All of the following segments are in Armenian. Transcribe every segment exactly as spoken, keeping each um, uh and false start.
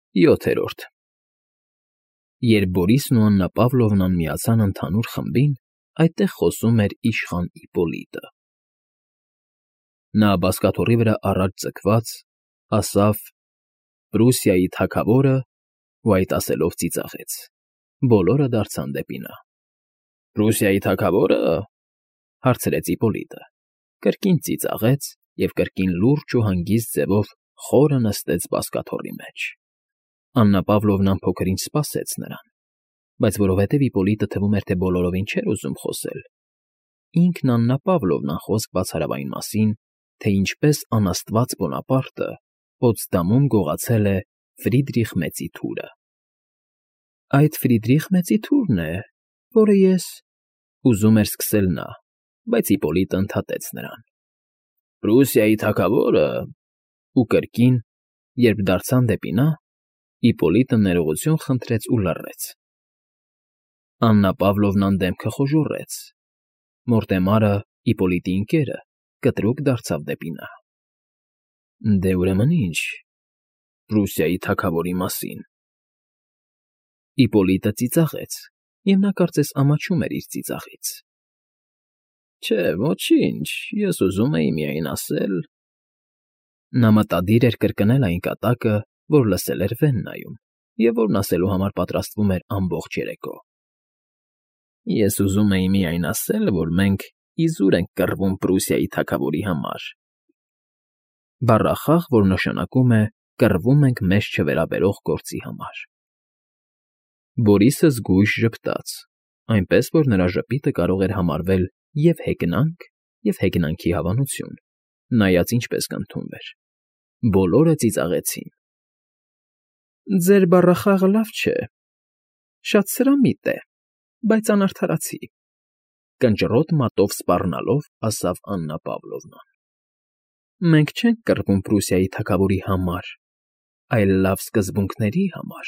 ՅՈԹԵՐՈՐԴ Երբ Բորիսն ու Աննա Պավլովնան միացան ընդհանուր խմբին, այդտեղ խոսում էր իշխան Իպպոլիտը. նա բազկաթոռի վրա առաջ ձգված, ասավ. «Պրուսիայի թագավորը», ու այդ ասելով ծիծաղեց։ Բոլորը դարձան դեպի նա։ «Պրուսիայի թագավո՞րը,» հարցրեց Իպպոլիտը, կրկին ծիծաղեց և կրկին լուրջ ու հանգիստ ձևով խորը նստեց բազկաթոռի մեջ։ Աննա Պավլովնան փոքր ինչ սպասեց նրան, բայց որովհետև Իպպոլիտը թվում էր, թե բոլորովին չէր ուզում խոսել, ինքն Աննա Պավլովնան խոսք բացարավ այն մասին, թե ինչպես անաստված Բոնապարտը Պոտսդամում գողացել է Ֆրիդրիխ Մեծի թուրը։ «Այդ Ֆրիդրիխ Մեծի թուրն է, որը ես…» ուզում էր սկսել նա, բայց Իպպոլիտը ընդհատեց նրան։ «Պրուսիայի թագավո՞րը…» Ու կրկին, երբ դարձան դեպի նա, Իպպոլիտը ներողություն խնդրեց ու լռեց։ Աննա Պավլովնան դեմքը խոժոռեց։ Մորտեմարը, Իպպոլիտի ընկերը, կտրուկ դարձավ դեպի նա։ «Դե ուրեմն ի՞նչ, Պրուսիայի թագավորի մասին…» Իպպոլիտը ծիծաղեց, և նա կարծես ամաչում էր իր ծիծաղից։ «Չէ, ոչինչ, ես ուզում էի միայն ասել…» Նա մտադիր էր կրկնել այն կատակը, որ լսել էր Վեննայում, և որն ասելու համար պատրաստվում էր ամբողջ երեկո։ «Ես ուզում էի միայն ասել, որ մենք իզուր ենք կռվում Պրուսիայի թագավորի համար», բառախաղ, որ նշանակում է «կռվում ենք մեզ չվերաբերող գործի համար»։ Բորիսը զգույշ ժպտաց, այնպես որ նրա ժպիտը կարող էր համարվել և՛ հեգնանք, և՛ հեգնանքի հավանություն, նայած ինչպես կընդունվեր։ Բոլորը ծիծաղեցին։ «Ձեր բառախաղը լավ չէ, շատ սրամիտ է, բայց անարդարացի…» կնճռոտ մատով սպառնալով ասավ Աննա Պավլովնան։ «Մենք չենք կռվում Պրուսիայի թագավորի համար, այլ լավ սկզբունքների համար»։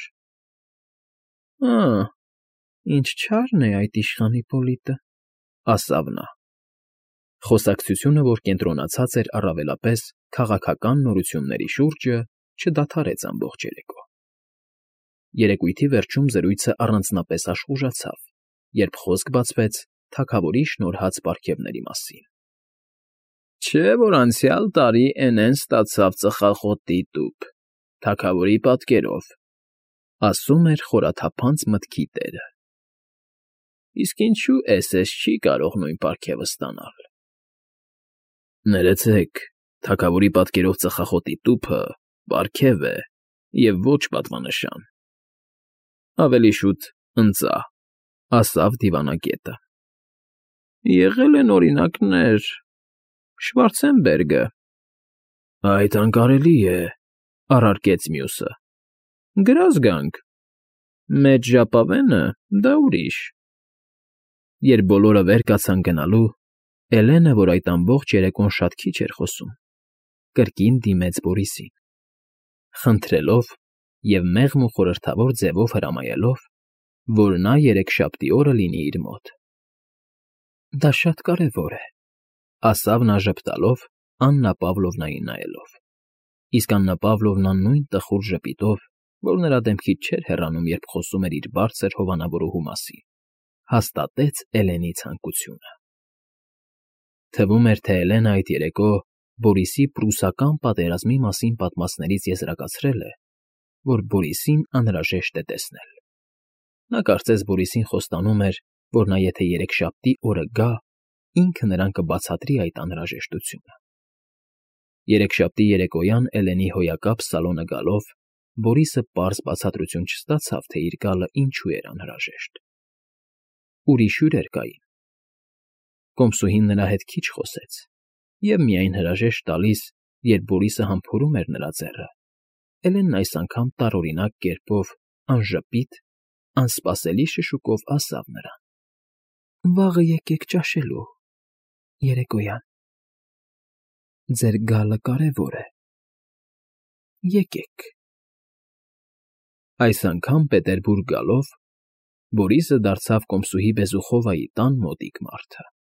«Ա՜, ինչ չարն է այդ իշխան Իպպոլիտը…» ասավ նա։ Խոսակցությունը, որ կենտրոնացած էր առավելապես քաղաքական նորությունների շուրջը, չդադարեց ամբողջ երեկո։ Երեկույթի վերջում զրույցը առանձնապես աշխուժացավ, երբ խոսք բացվեց թագավորի շնորհած պարգևների մասին։ «Չէ՞ որ անցյալ տարի էնեն ստացավ ծխախոտի տուփ, թագավորի պատկերով», ասում էր խորաթափանց մտքի տերը։ «Իսկ ինչու էս֊էս չի կարող նույն պարգևը ստանալ»։ «Ներեցեք, թագավորի պատկերով ծխախոտի տուփը պարգև է և ոչ պատվանշան, ավելի շուտ ընծա», ասավ դիվանագետը։ «Եղել են օրինակներ, Շվարցենբերգը…» «Այդ անկարելի է…» առարկեց մյուսը։ «Գրազգանք, մեծ ժապավենը՝ դա ուրիշ»։ Երբ բոլորը վեր կացան գնալու, Էլենը, որ այդ ամբողջ երեկոն շատ քիչ էր խոսում, կրկին դիմեց Բորիսին, խնդրելով և մեղմ ու խորհրդավոր ձևով հրամայելով, որ նա երեքշաբթի օրը լինի իր մոտ։ «Դա շատ կարևոր է…» ասավ նա ժպտալով, Աննա Պավլովնային նայելով։ Իսկ Աննա Պավլովնան նույն տխուր ժպիտով, որ նրա դեմքից չէր հեռանում, երբ խոսում էր իր բարձր հովանավորուհու մասին, հաստատեց Էլենի ցանկությունը։ Թվում էր, թե Էլենը այդ երեկո Բորիսի պրուսական պատերազմի մասին պատմածներից եզրակացրել է, որ Բորիսին անհրաժեշտ է տեսնել։ Նա կարծես Բորիսին խոստանում էր, որ նա եթե երեքշաբթի օրը գա, ինքը նրան կբացատրի այդ անհրաժեշտությունը։ Երեքշաբթի երեկոյան Էլենի հոյակապ սալոնը գալով, Բորիսը պարզ բացատրություն չստացավ, թե իր գալը ինչու էր անհրաժեշտ։ Ուրիշ հյուրեր կային։ Կոմսուհին նրա հետ քիչ խոսեց և միայն հրաժեշտ տալիս, երբ Բորիսը համբուրում էր նրա ձեռքը, Էլենն այս անգամ տարօրինակ կերպով, անժպիտ, անսպասելի շշուկով ասավ նրան. «Վաղը եկեք ճաշելու, երեկոյան… Ձեր գալը կարևոր է… Եկեք»։ Այս անգամ Պետերբուրգ գալով, Բորիսը դարձավ կոմսուհի Բեզուխովայի տան մոտիկ մարդը։